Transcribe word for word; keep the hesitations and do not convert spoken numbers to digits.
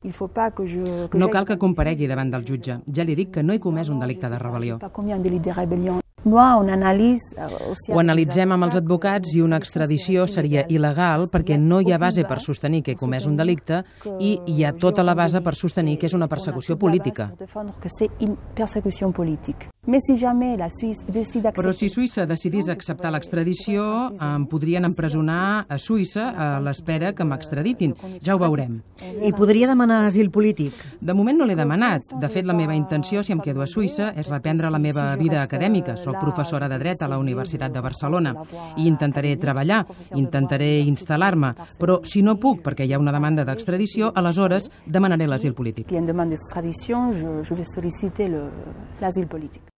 No cal que comparegui davant del jutge. Ja li dic que no he comès un delicte de rebel·lió. Ho analitzem amb els advocats i una extradició seria il·legal perquè no hi ha base per sostenir que he comès un delicte i hi ha tota la base per sostenir que és una persecució política. Però si Suïssa decidís acceptar l'extradició, em podrien empresonar a Suïssa a l'espera que m'extraditin. Ja ho veurem. I podria demanar asil polític? De moment no l'he demanat. De fet, la meva intenció, si em quedo a Suïssa, és reprendre la meva vida acadèmica. Soc professora de dret a la Universitat de Barcelona i intentaré treballar, intentaré instal·lar-me, però si no puc perquè hi ha una demanda d'extradició, aleshores demanaré l'asil polític.